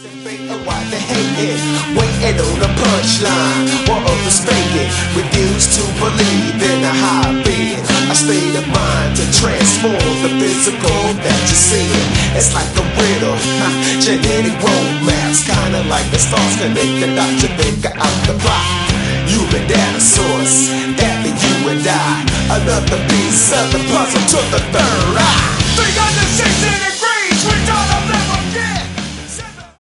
Debate of why they hate it, waiting on a punchline while others fake it. Refuse to believe in a high bid, a state of mind to transform the physical that you see. It's like a riddle, genetic romance, kinda like the stars connect the dots to figure out the plot. Human data source, that be you and I, another piece of the puzzle to the third eye. 360 degrees, we got a